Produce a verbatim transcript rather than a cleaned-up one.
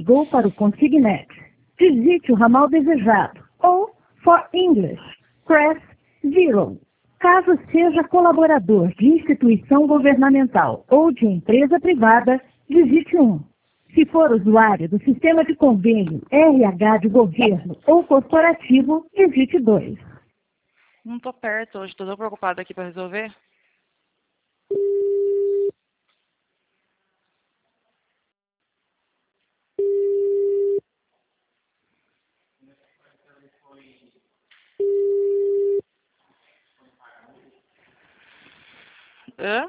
ligou para o Consignet. Digite o ramal desejado ou, for English, press zero. Caso seja colaborador de instituição governamental ou de empresa privada, digite um. Se for usuário do sistema de convênio R H de governo ou corporativo, digite dois. Não tô perto hoje, tô tão preocupada aqui para resolver. Hã?